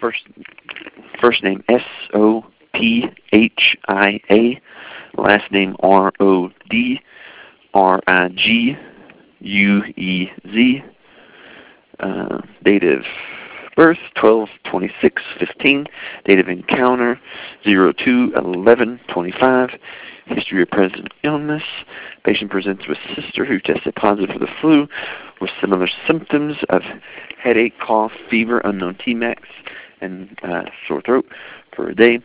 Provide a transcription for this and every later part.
first name Sophia, last name Rodriguez. Date of birth 12/26/15. Date of encounter 02/11/25. History of present illness. Patient presents with sister who tested positive for the flu with similar symptoms of headache, cough, fever, unknown Tmax, and sore throat for a day.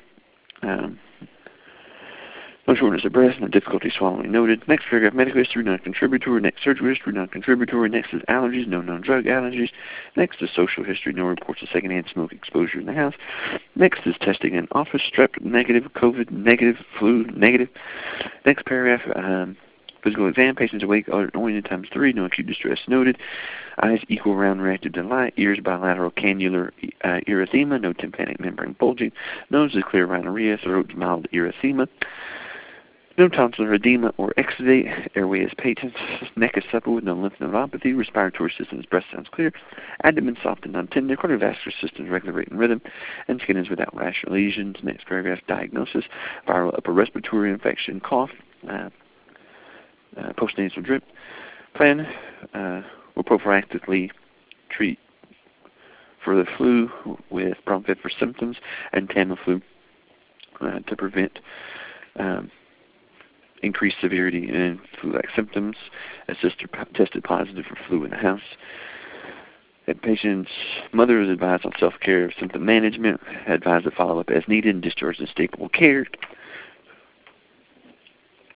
No shortness of breath, no difficulty swallowing noted. Next paragraph, medical history, non-contributory. Next, surgery history, non-contributory. Next is allergies, no known drug allergies. Next is social history, no reports of secondhand smoke exposure in the house. Next is testing in office, strep negative, COVID negative, flu negative. Next paragraph, physical exam, patients awake, oriented times 3, no acute distress noted. Eyes equal round reactive to light, ears bilateral cannular erythema, no tympanic membrane bulging. Nose is clear rhinorrhea, throat mild erythema. No tonsillar edema or exudate. Airway is patent. Neck is supple with no lymph nodopathy. Respiratory system, breast sounds clear. Abdomen soft and non-tender. Cardiovascular system regular rate and rhythm. And skin is without rash or lesions. Next paragraph, diagnosis. Viral upper respiratory infection, cough. Postnasal drip. Plan will prophylactically treat for the flu with Broncos for symptoms and Tamiflu to prevent increased severity in flu-like symptoms. A sister tested positive for flu in the house. The patient's mother is advised on self-care, symptom management, advised to follow up as needed and discharge in stable care.